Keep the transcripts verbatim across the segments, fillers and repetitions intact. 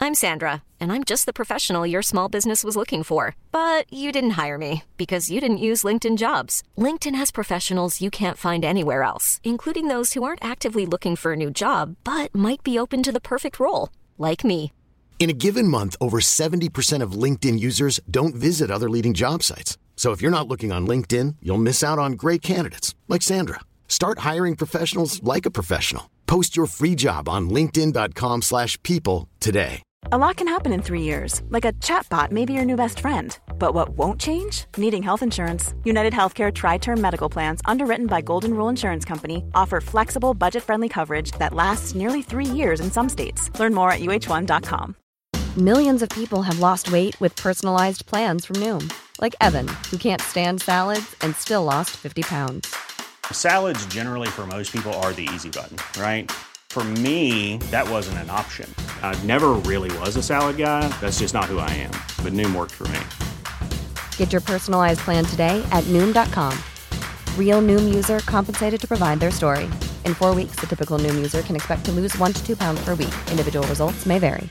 I'm Sandra, and I'm just the professional your small business was looking for. But you didn't hire me because you didn't use LinkedIn Jobs. LinkedIn has professionals you can't find anywhere else, including those who aren't actively looking for a new job, but might be open to the perfect role, like me. In a given month, over seventy percent of LinkedIn users don't visit other leading job sites. So if you're not looking on LinkedIn, you'll miss out on great candidates like Sandra. Start hiring professionals like a professional. Post your free job on linkedin dot com slash people today. A lot can happen in three years, like a chatbot may be your new best friend. But what won't change? Needing health insurance. United Healthcare Tri-Term Medical Plans, underwritten by Golden Rule Insurance Company, offer flexible, budget-friendly coverage that lasts nearly three years in some states. Learn more at U H one dot com. Millions of people have lost weight with personalized plans from Noom. Like Evan, who can't stand salads and still lost fifty pounds. Salads generally for most people are the easy button, right? For me, that wasn't an option. I never really was a salad guy. That's just not who I am. But Noom worked for me. Get your personalized plan today at Noom dot com. Real Noom user compensated to provide their story. In four weeks, the typical Noom user can expect to lose one to two pounds per week. Individual results may vary.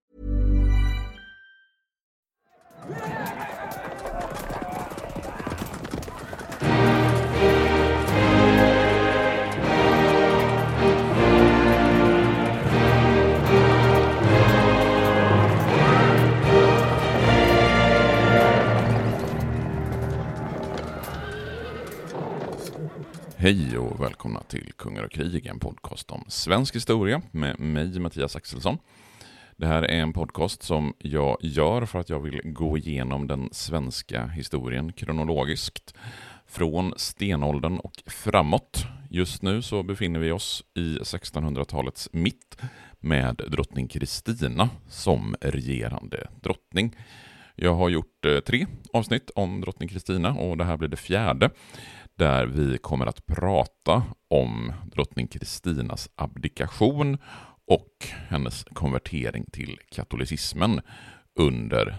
Hej och välkomna till Kungar och krig, en podcast om svensk historia med mig, Mattias Axelsson. Det här är en podcast som jag gör för att jag vill gå igenom den svenska historien kronologiskt från stenåldern och framåt. Just nu så befinner vi oss i sextonhundratalets mitt med drottning Kristina som regerande drottning. Jag har gjort eh, tre avsnitt om drottning Kristina och det här blir det fjärde, där vi kommer att prata om drottning Kristinas abdikation och hennes konvertering till katolicismen under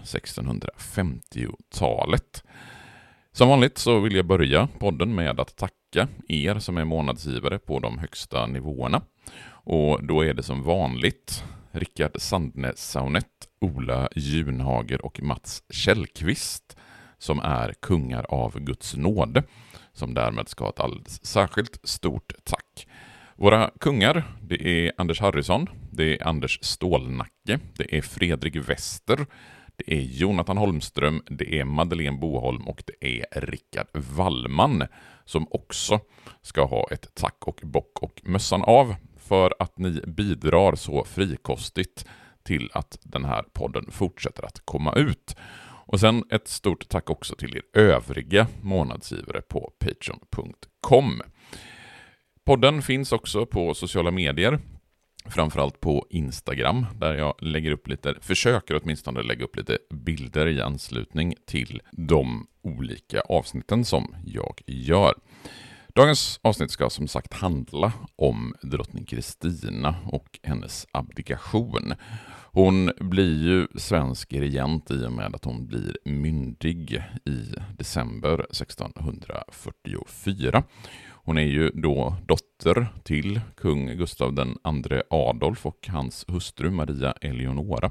sextonhundrafemtiotalet. Som vanligt så vill jag börja podden med att tacka er som är månadsgivare på de högsta nivåerna. Och då är det som vanligt Rickard Sandnes-Saunet, Ola Junhager och Mats Källqvist som är kungar av Guds nåde, som därmed ska ha ett alldeles särskilt stort tack. Våra kungar, det är Anders Harrison, det är Anders Stålnacke, det är Fredrik Wester, det är Jonathan Holmström, det är Madeleine Boholm och det är Rickard Wallman som också ska ha ett tack och bock och mössan av för att ni bidrar så frikostigt till att den här podden fortsätter att komma ut. Och sen ett stort tack också till er övriga månadsgivare på patreon punkt com. Podden finns också på sociala medier, framförallt på Instagram, där jag lägger upp lite, försöker åtminstone lägga upp lite bilder i anslutning till de olika avsnitten som jag gör. Dagens avsnitt ska som sagt handla om drottning Kristina och hennes abdikation. Hon blir ju svensk regent i och med att hon blir myndig i december sextonhundrafyrtiofyra. Hon är ju då dotter till kung Gustav den andre Adolf och hans hustru Maria Eleonora.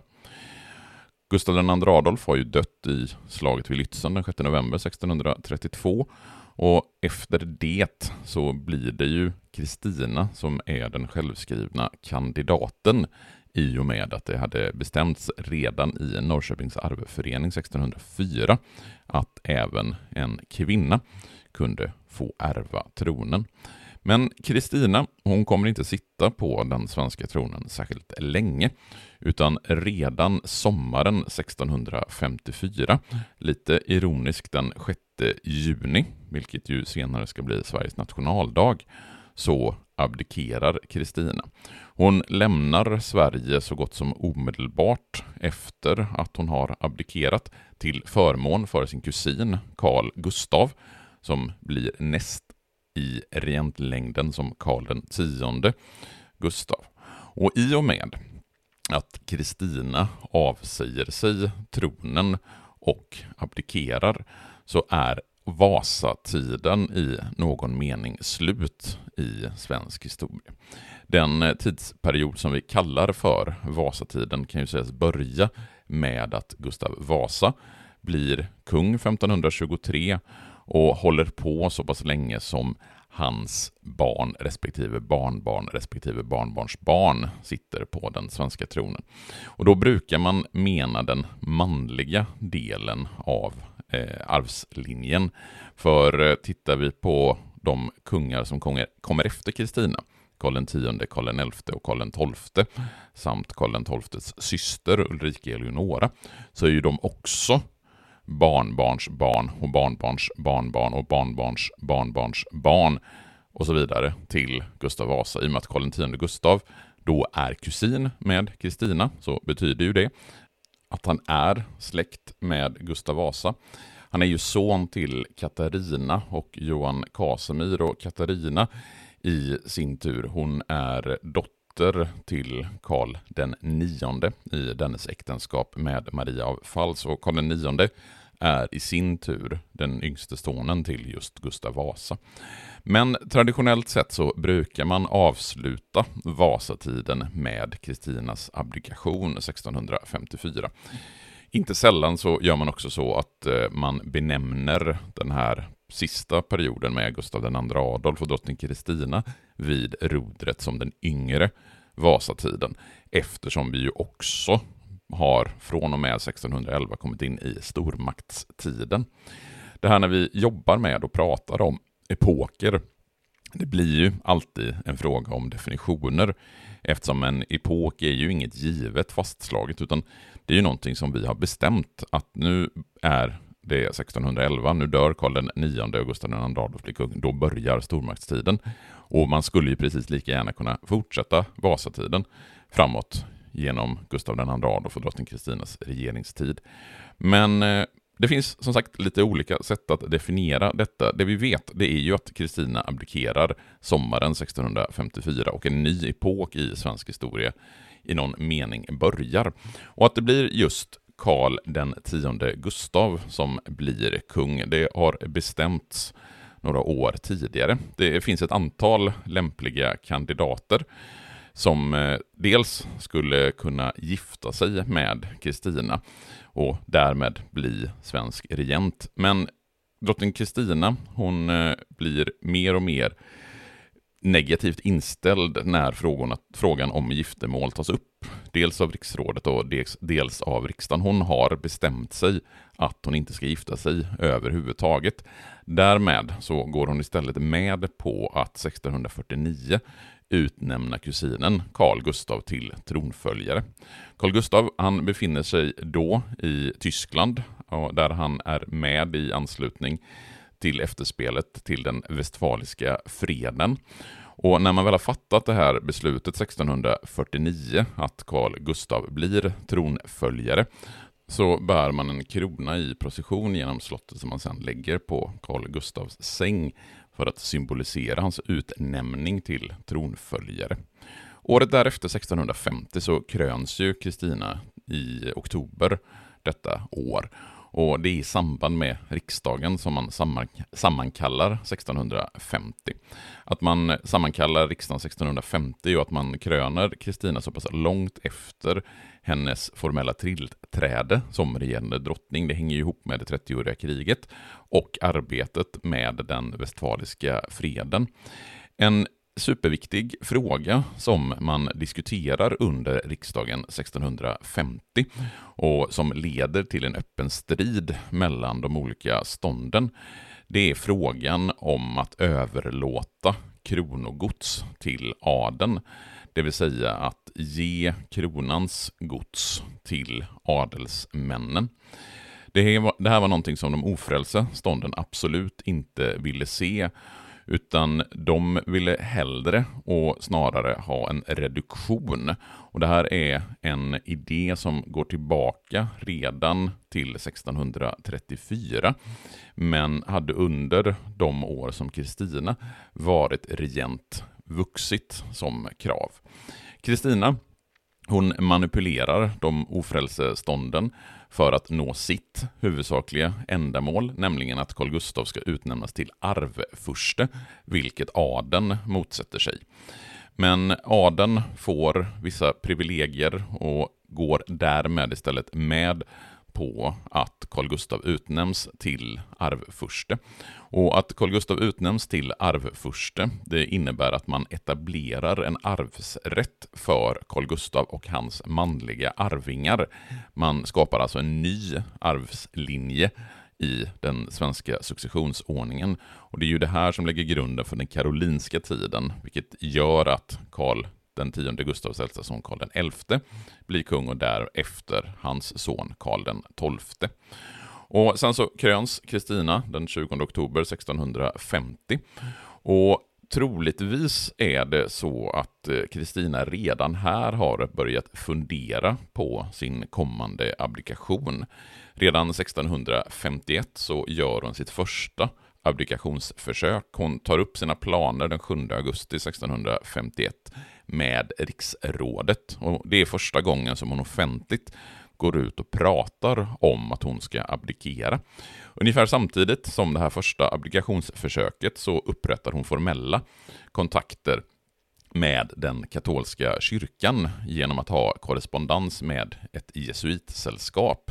Gustav den andre Adolf har ju dött i slaget vid Lützen den sjätte november sextonhundratrettiotvå. Och efter det så blir det ju Kristina som är den självskrivna kandidaten, i och med att det hade bestämts redan i Norrköpings arveförening sextonhundrafyra att även en kvinna kunde få ärva tronen. Men Kristina, hon kommer inte sitta på den svenska tronen särskilt länge, utan redan sommaren sextonhundrafemtiofyra, lite ironiskt den sjätte juni, vilket ju senare ska bli Sveriges nationaldag, så abdikerar Kristina. Hon lämnar Sverige så gott som omedelbart efter att hon har abdikerat till förmån för sin kusin Carl Gustav, som blir näst i regentlängden som Karl den tionde Gustav. Och i och med att Kristina avsäger sig tronen och abdikerar så är Vasatiden i någon mening slut i svensk historia. Den tidsperiod som vi kallar för Vasatiden kan ju sägas börja med att Gustav Vasa blir kung femton tjugotre och håller på så pass länge som hans barn respektive barnbarn respektive barnbarnsbarn sitter på den svenska tronen. Och då brukar man mena den manliga delen av eh, arvslinjen. För eh, tittar vi på de kungar som kommer, kommer efter Kristina, Karl den tionde, Karl den elfte och Karl den tolfte samt Karl den tolftes syster Ulrika Eleonora, så är ju de också barnbarns barn och barnbarns barnbarn och barnbarns barnbarns barn och så vidare till Gustav Vasa. I och med att Karl den tionde Gustav då är kusin med Kristina, så betyder ju det att han är släkt med Gustav Vasa. Han är ju son till Katarina och Johan Casimir, och Katarina i sin tur, hon är dotter till Karl den nionde i dennes äktenskap med Maria av Pfalz, och Karl den nionde är i sin tur den yngste sonen till just Gustav Vasa. Men traditionellt sett så brukar man avsluta Vasatiden med Kristinas abdikation sexton femtiofyra. Inte sällan så gör man också så att man benämner den här sista perioden med Gustav den andre Adolf och drottning Kristina vid rodret som den yngre Vasatiden, eftersom vi ju också har från och med sexton elva kommit in i stormaktstiden. Det här när vi jobbar med och pratar om epoker, det blir ju alltid en fråga om definitioner, eftersom en epok är ju inget givet fastslaget, utan det är ju någonting som vi har bestämt att nu är det sexton elva, nu dör Karl den nionde och Gustav den andre Adolf blir kung, då börjar stormaktstiden. Och man skulle ju precis lika gärna kunna fortsätta Vasatiden framåt genom Gustav den andre Adolf och drottning Kristinas regeringstid. Men eh, det finns som sagt lite olika sätt att definiera detta. Det vi vet, det är ju att Kristina abdikerar sommaren sexton femtiofyra och en ny epok i svensk historia i någon mening börjar. Och att det blir just Karl den tionde Gustav som blir kung, det har bestämts några år tidigare. Det finns ett antal lämpliga kandidater som eh, dels skulle kunna gifta sig med Kristina och därmed bli svensk regent. Men drottning Kristina, hon eh, blir mer och mer negativt inställd när frågorna, frågan om giftermål tas upp. Dels av riksrådet och dels, dels av riksdagen. Hon har bestämt sig att hon inte ska gifta sig överhuvudtaget. Därmed så går hon istället med på att sexton fyrtionio utnämna kusinen Carl Gustav till tronföljare. Carl Gustav, han befinner sig då i Tyskland, där han är med i anslutning till efterspelet till den Westfaliska freden. Och när man väl har fattat det här beslutet sexton fyrtionio att Carl Gustav blir tronföljare, så bär man en krona i procession genom slottet som man sedan lägger på Carl Gustavs säng för att symbolisera hans utnämning till tronföljare. Året därefter, sexton femtio, så kröns ju Kristina i oktober detta år. Och det är i samband med riksdagen som man sammankallar sexton femtio. Att man sammankallar riksdagen sexton femtio och att man kröner Kristina så pass långt efter hennes formella tillträde som regerande drottning, det hänger ihop med det trettioåriga kriget och arbetet med den Westfaliska freden. En superviktig fråga som man diskuterar under riksdagen sexton femtio och som leder till en öppen strid mellan de olika stånden, det är frågan om att överlåta kronogods till adeln. Det vill säga att ge kronans gods till adelsmännen. Det här var någonting som de ofrälse stånden absolut inte ville se, utan de ville hellre och snarare ha en reduktion. Och det här är en idé som går tillbaka redan till sexton trettiofyra, men hade under de år som Kristina varit regent vuxit som krav. Kristina, hon manipulerar de ofrälse stånden för att nå sitt huvudsakliga ändamål, nämligen att Carl Gustav ska utnämnas till arvfurste, vilket adeln motsätter sig. Men adeln får vissa privilegier och går därmed istället med på att Carl Gustaf utnämns till arvfurste. Och att Carl Gustaf utnämns till arvfurste, det innebär att man etablerar en arvsrätt för Carl Gustaf och hans manliga arvingar. Man skapar alltså en ny arvslinje i den svenska successionsordningen. Och det är ju det här som lägger grunden för den karolinska tiden, vilket gör att Karl den tionde Gustavs äldste son Karl den elfte blir kung och därefter hans son Karl den tolfte. Och sen så kröns Kristina den tjugonde oktober sextonhundrafemtio och troligtvis är det så att Kristina redan här har börjat fundera på sin kommande abdikation. Redan sextonhundrafemtioett så gör hon sitt första abdikationsförsök. Hon tar upp sina planer den sjunde augusti sextonhundrafemtioett med riksrådet. Och det är första gången som hon offentligt går ut och pratar om att hon ska abdikera. Ungefär samtidigt som det här första abdikationsförsöket så upprättar hon formella kontakter med den katolska kyrkan genom att ha korrespondens med ett jesuitsällskap.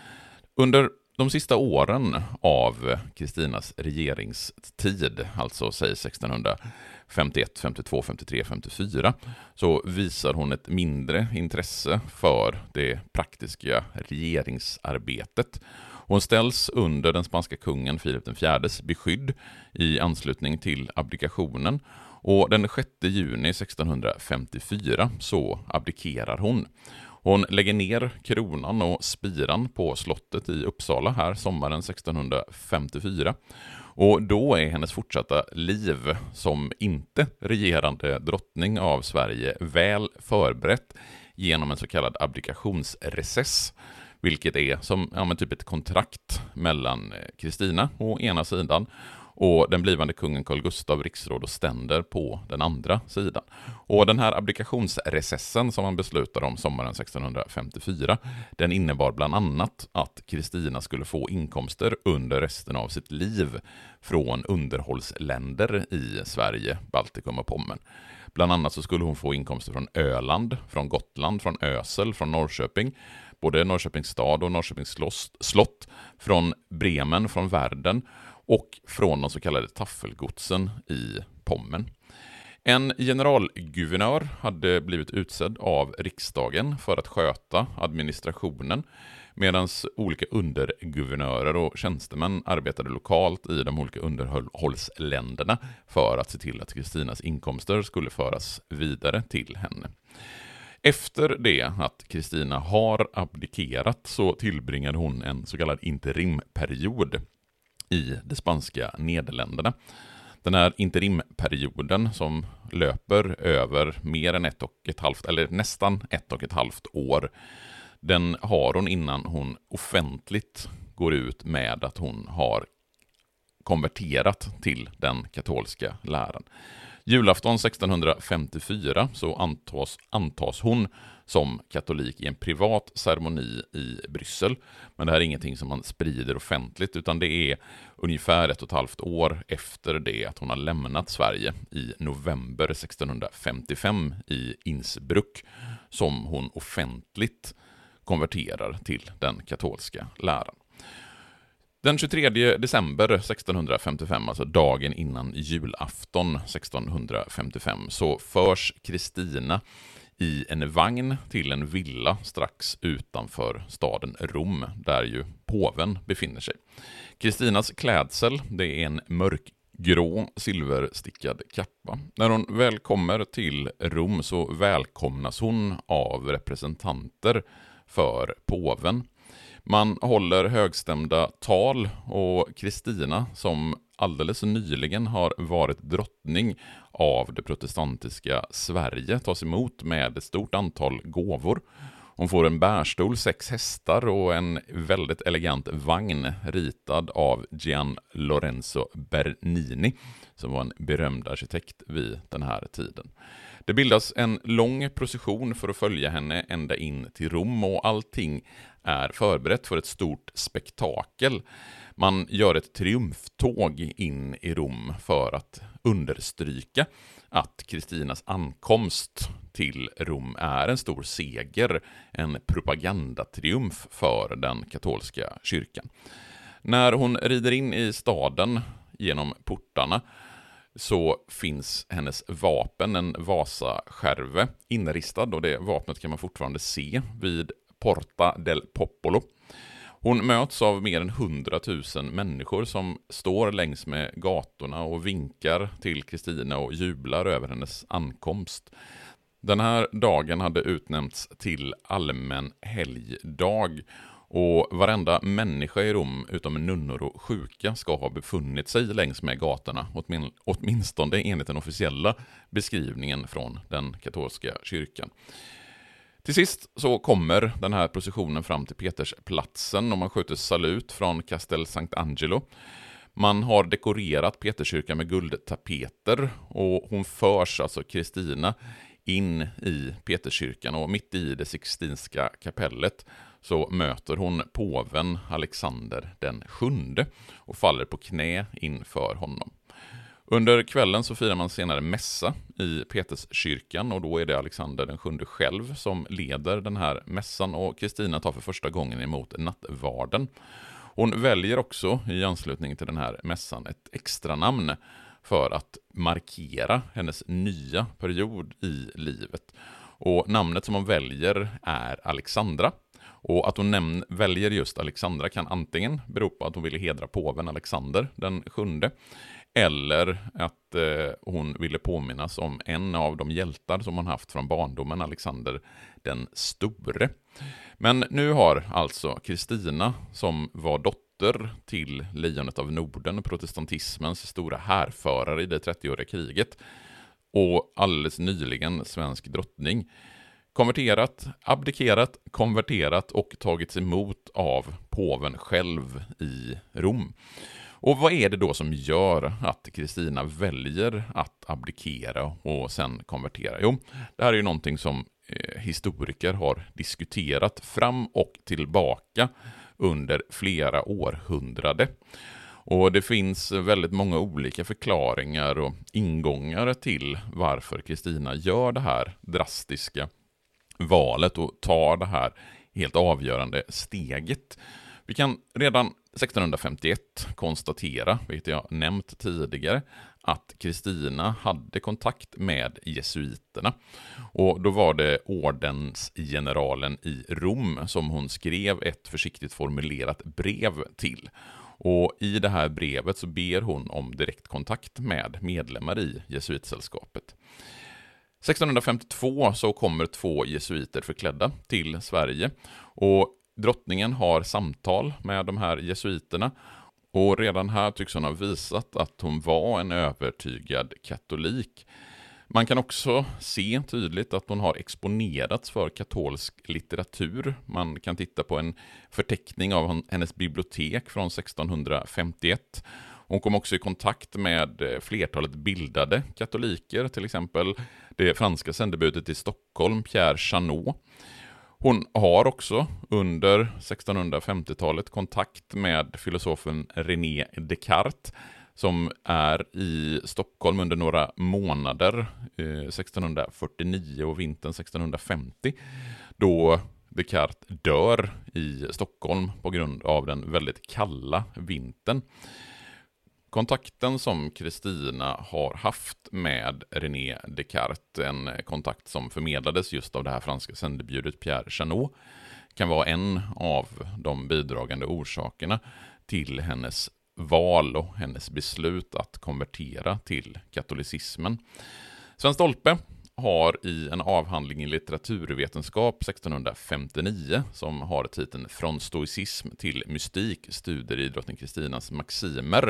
Under de sista åren av Kristinas regeringstid, alltså säg sextonhundrafemtioett, femtiotvå, femtiotre, femtiofyra, så visar hon ett mindre intresse för det praktiska regeringsarbetet. Hon ställs under den spanska kungen Filip den fjärdes beskydd i anslutning till abdikationen, och den sjätte juni sextonhundrafemtiofyra så abdikerar hon. Hon lägger ner kronan och spiran på slottet i Uppsala här sommaren sextonhundrafemtiofyra. Och då är hennes fortsatta liv som inte regerande drottning av Sverige väl förberett genom en så kallad abdikationsrecess, vilket är som ja, men typ ett kontrakt mellan Kristina å ena sidan och den blivande kungen Carl Gustaf, riksråd och ständer på den andra sidan. Och den här abdikationsrecessen som man beslutar om sommaren sextonhundrafemtiofyra, den innebar bland annat att Kristina skulle få inkomster under resten av sitt liv från underhållsländer i Sverige, Baltikum och Pommern. Bland annat så skulle hon få inkomster från Öland, från Gotland, från Ösel, från Norrköping, både Norrköpings stad och Norrköpings slott, från Bremen, från Värden och från de så kallade taffelgodsen i Pommern. En generalguvernör hade blivit utsedd av riksdagen för att sköta administrationen, medan olika underguvernörer och tjänstemän arbetade lokalt i de olika underhållsländerna för att se till att Kristinas inkomster skulle föras vidare till henne. Efter det att Kristina har abdikerat så tillbringade hon en så kallad interimperiod i de spanska Nederländerna. Den här interimperioden som löper över mer än ett och ett halvt, eller nästan ett och ett halvt år, den har hon innan hon offentligt går ut med att hon har konverterat till den katolska läran. Julafton sextonhundrafemtiofyra så antas, antas hon som katolik i en privat ceremoni i Bryssel. Men det här är ingenting som man sprider offentligt, utan det är ungefär ett och ett halvt år efter det att hon har lämnat Sverige i november sextonhundrafemtiofem i Innsbruck som hon offentligt konverterar till den katolska läran. Den tjugotredje december sextonhundrafemtiofem, alltså dagen innan julafton sextonhundrafemtiofem, så förs Kristina i en vagn till en villa strax utanför staden Rom, där ju påven befinner sig. Kristinas klädsel, det är en mörkgrå silverstickad kappa. När hon väl kommer till Rom så välkomnas hon av representanter för påven. Man håller högstämda tal och Kristina, som alldeles nyligen har varit drottning av det protestantiska Sverige, tas emot med ett stort antal gåvor. Hon får en bärstol, sex hästar och en väldigt elegant vagn ritad av Gian Lorenzo Bernini, som var en berömd arkitekt vid den här tiden. Det bildas en lång procession för att följa henne ända in till Rom, och allting är förberett för ett stort spektakel. Man gör ett triumftåg in i Rom för att understryka att Kristinas ankomst till Rom är en stor seger, en propagandatriumf för den katolska kyrkan. När hon rider in i staden genom portarna så finns hennes vapen, en Vasaskärve, inristad, och det vapnet kan man fortfarande se vid Porta del Popolo. Hon möts av mer än hundratusen människor som står längs med gatorna och vinkar till Kristina och jublar över hennes ankomst. Den här dagen hade utnämnts till allmän helgdag, och varenda människa i Rom utom nunnor och sjuka ska ha befunnit sig längs med gatorna, åtmin- åtminstone enligt den officiella beskrivningen från den katolska kyrkan. Till sist så kommer den här processionen fram till Petersplatsen och man skjuter salut från Castel Sant'Angelo. Man har dekorerat Peterskyrkan med guldtapeter och hon förs, alltså Kristina, in i Peterskyrkan, och mitt i det Sixtinska kapellet så möter hon påven Alexander den sjunde och faller på knä inför honom. Under kvällen så firar man senare mässa i Peterskyrkan, och då är det Alexander den sjunde själv som leder den här mässan, och Kristina tar för första gången emot nattvarden. Hon väljer också i anslutning till den här mässan ett extra namn för att markera hennes nya period i livet. Och namnet som hon väljer är Alexandra. Och att hon näm- väljer just Alexandra kan antingen bero på att hon ville hedra påven Alexander den sjunde, eller att eh, hon ville påminnas om en av de hjältar som hon haft från barndomen, Alexander den store. Men nu har alltså Kristina, som var dotter till lejonet av Norden, protestantismens stora härförare i det trettioåriga kriget, och alldeles nyligen svensk drottning, konverterat, abdikerat, konverterat och tagits emot av påven själv i Rom. Och vad är det då som gör att Kristina väljer att abdikera och sen konvertera? Jo, det här är ju någonting som eh, historiker har diskuterat fram och tillbaka under flera århundrade. Och det finns väldigt många olika förklaringar och ingångar till varför Kristina gör det här drastiska valet och tar det här helt avgörande steget. Vi kan redan sextonhundrafemtioett konstatera, vilket jag nämnt tidigare, att Kristina hade kontakt med jesuiterna. Och då var det ordensgeneralen i Rom som hon skrev ett försiktigt formulerat brev till. Och i det här brevet så ber hon om direktkontakt med medlemmar i jesuitsällskapet. sextonhundrafemtiotvå så kommer två jesuiter förklädda till Sverige, och drottningen har samtal med de här jesuiterna, och redan här tycks hon ha visat att hon var en övertygad katolik. Man kan också se tydligt att hon har exponerats för katolsk litteratur. Man kan titta på en förteckning av hennes bibliotek från sextonhundrafemtioett. Hon kom också i kontakt med flertalet bildade katoliker, till exempel det franska sändebudet i Stockholm, Pierre Chanot. Hon har också under sextonhundrafemtiotalet kontakt med filosofen René Descartes, som är i Stockholm under några månader, eh, sextonhundrafyrtionio och vintern sextonhundrafemtio, då Descartes dör i Stockholm på grund av den väldigt kalla vintern. Kontakten som Kristina har haft med René Descartes, en kontakt som förmedlades just av det här franska sändebudet Pierre Chanot, kan vara en av de bidragande orsakerna till hennes val och hennes beslut att konvertera till katolicismen. Sven Stolpe har i en avhandling i litteraturvetenskap sextonhundrafemtionio, som har titeln Från stoicism till mystik, studier i drottning Kristinas maximer,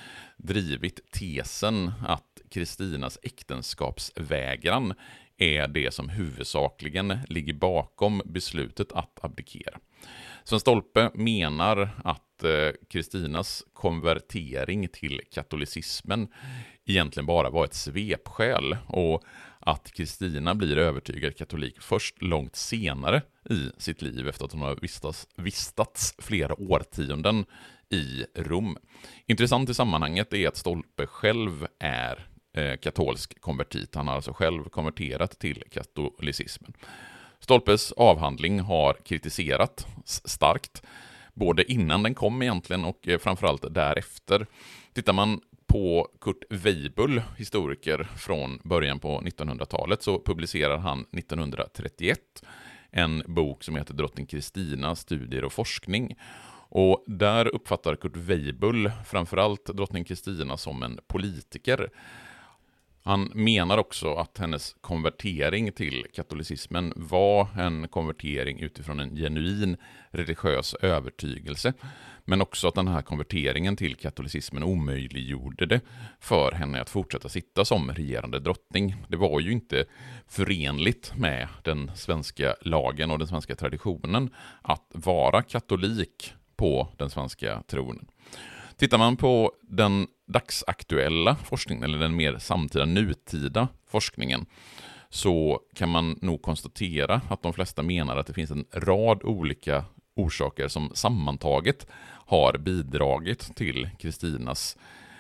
drivit tesen att Kristinas äktenskapsvägran är det som huvudsakligen ligger bakom beslutet att abdikera. Sven Stolpe menar att Kristinas konvertering till katolicismen egentligen bara var ett svepskäl, och att Kristina blir övertygad katolik först långt senare i sitt liv efter att hon har vistats, vistats flera årtionden i Rom. Intressant i sammanhanget är att Stolpe själv är eh, katolsk konvertit. Han har alltså själv konverterat till katolicismen. Stolpes avhandling har kritiserats starkt, både innan den kom egentligen och eh, framförallt därefter. Tittar man på Kurt Weibull, historiker från början på nittonhundratalet, så publicerar han nittonhundratrettioett en bok som heter Drottning Kristina, studier och forskning. Och där uppfattar Kurt Weibull framförallt drottning Kristina som en politiker. Han menar också att hennes konvertering till katolicismen var en konvertering utifrån en genuin religiös övertygelse. Men också att den här konverteringen till katolicismen omöjliggjorde det för henne att fortsätta sitta som regerande drottning. Det var ju inte förenligt med den svenska lagen och den svenska traditionen att vara katolik på den svenska tronen. Tittar man på den dagsaktuella forskningen, eller den mer samtida nutida forskningen, så kan man nog konstatera att de flesta menar att det finns en rad olika orsaker som sammantaget har bidragit till Kristinas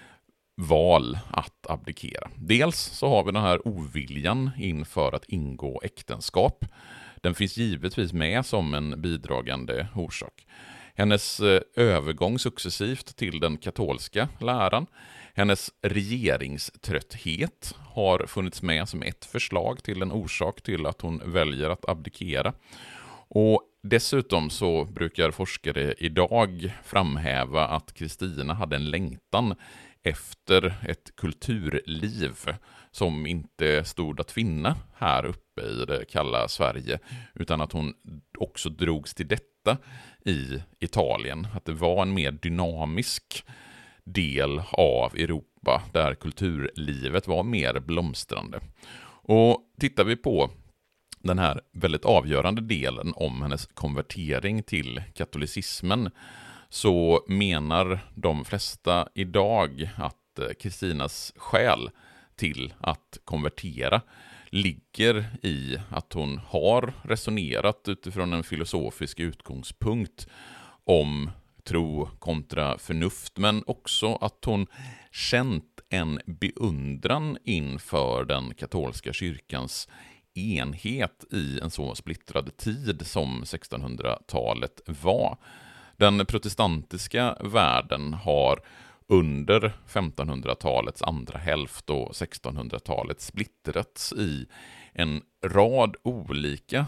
val att abdikera. Dels så har vi den här oviljan inför att ingå äktenskap. Den finns givetvis med som en bidragande orsak. Hennes övergång successivt till den katolska läran, hennes regeringströtthet har funnits med som ett förslag till en orsak till att hon väljer att abdikera. Och dessutom så brukar forskare idag framhäva att Kristina hade en längtan efter ett kulturliv som inte stod att finna här uppe i det kalla Sverige, utan att hon också drogs till detta i Italien. Att det var en mer dynamisk del av Europa där kulturlivet var mer blomstrande. Och tittar vi på den här väldigt avgörande delen om hennes konvertering till katolicismen, så menar de flesta idag att Kristinas skäl till att konvertera ligger i att hon har resonerat utifrån en filosofisk utgångspunkt om tro kontra förnuft, men också att hon känt en beundran inför den katolska kyrkans enhet i en så splittrad tid som sextonhundratalet var. Den protestantiska världen har under femtonhundratalets andra hälft och sextonhundratalet splittrats i en rad olika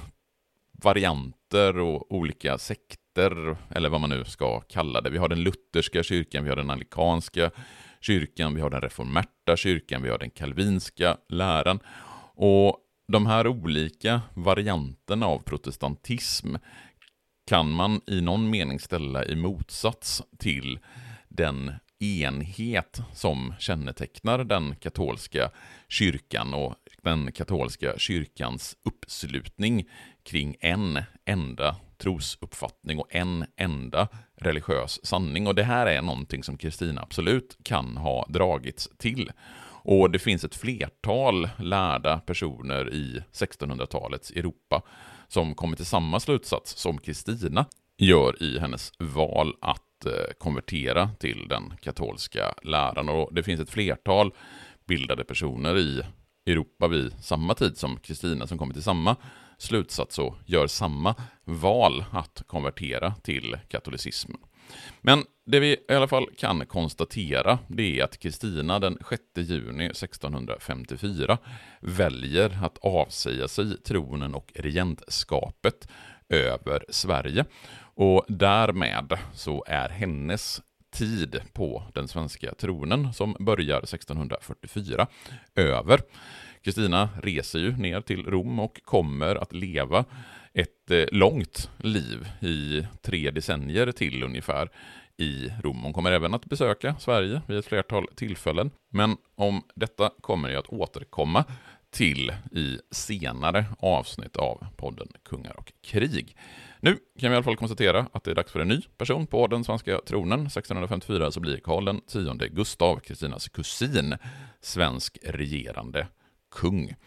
varianter och olika sekter, eller vad man nu ska kalla det. Vi har den lutherska kyrkan, vi har den anglikanska kyrkan, vi har den reformerta kyrkan, vi har den kalvinska läran. Och de här olika varianterna av protestantism kan man i någon mening ställa i motsats till den enhet som kännetecknar den katolska kyrkan och den katolska kyrkans uppslutning kring en enda trosuppfattning och en enda religiös sanning. Och det här är någonting som Kristina absolut kan ha dragits till. Och det finns ett flertal lärda personer i sextonhundratalets Europa som kommer till samma slutsats som Kristina gör i hennes val att konvertera till den katolska läran. Och det finns ett flertal bildade personer i Europa vid samma tid som Kristina som kommer till samma slutsats och gör samma val att konvertera till katolicismen. Men det vi i alla fall kan konstatera, det är att Kristina den sjätte juni sextonhundrafemtiofyra väljer att avsäga sig tronen och regentskapet över Sverige. Och därmed så är hennes tid på den svenska tronen, som börjar sextonhundrafyrtiofyra, över. Kristina reser ju ner till Rom och kommer att leva ett eh, långt liv i tre decennier till ungefär i Rom. Hon kommer även att besöka Sverige vid ett flertal tillfällen. Men om detta kommer jag att återkomma till i senare avsnitt av podden Kungar och krig. Nu kan vi i alla fall konstatera att det är dags för en ny person på den svenska tronen. sextonhundrafemtiofyra så blir Karl den tionde Gustav, Kristinas kusin, svensk regerande kung.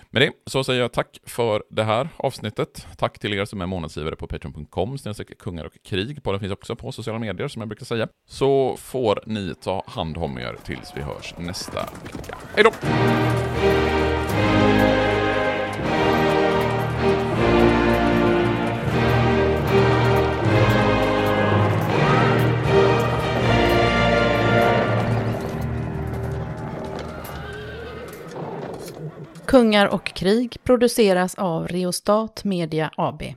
Med det så säger jag tack för det här avsnittet. Tack till er som är månadsgivare på patreon punkt com snedstreck kungar och krig. Podden finns också på sociala medier som jag brukar säga. Så får ni ta hand om er tills vi hörs nästa vecka. Hej då! Kungar och krig produceras av Reostat Media A B.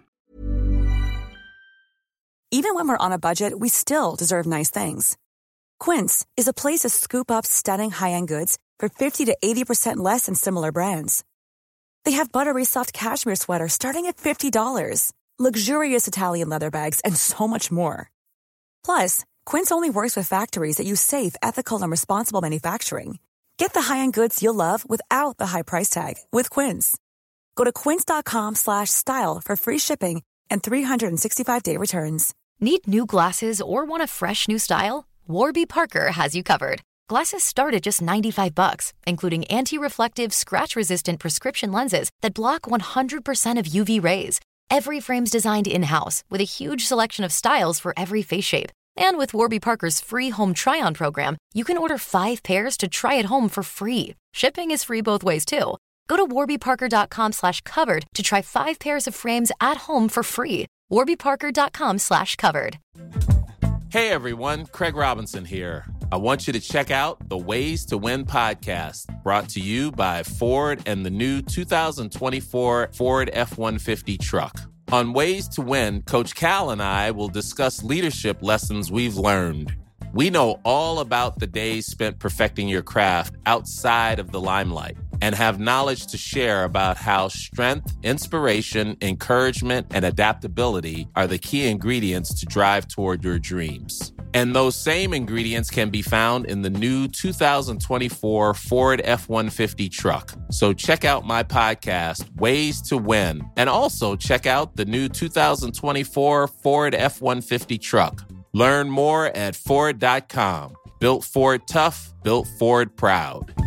Even when we're on a budget, we still deserve nice things. Quince is a place to scoop up stunning high-end goods for fifty to eighty percent less than similar brands. They have buttery soft cashmere sweaters starting at fifty dollars, luxurious Italian leather bags, and so much more. Plus, Quince only works with factories that use safe, ethical, and responsible manufacturing. Get the high-end goods you'll love without the high price tag with Quince. Go to quince.com slash style for free shipping and three sixty-five day returns. Need new glasses or want a fresh new style? Warby Parker has you covered. Glasses start at just ninety-five bucks, including anti-reflective, scratch-resistant prescription lenses that block one hundred percent of U V rays. Every frame's designed in-house with a huge selection of styles for every face shape. And with Warby Parker's free home try-on program, you can order five pairs to try at home for free. Shipping is free both ways, too. Go to warbyparker.com slash covered to try five pairs of frames at home for free. warbyparker.com slash covered. Hey, everyone. Craig Robinson here. I want you to check out the Ways to Win podcast, brought to you by Ford and the new two thousand twenty-four Ford F one fifty truck. On Ways to Win, Coach Cal and I will discuss leadership lessons we've learned. We know all about the days spent perfecting your craft outside of the limelight and have knowledge to share about how strength, inspiration, encouragement, and adaptability are the key ingredients to drive toward your dreams. And those same ingredients can be found in the new two thousand twenty-four Ford F one fifty truck. So check out my podcast, Ways to Win, and also check out the new two thousand twenty-four Ford F one fifty truck. Learn more at Ford dot com. Built Ford tough, built Ford proud.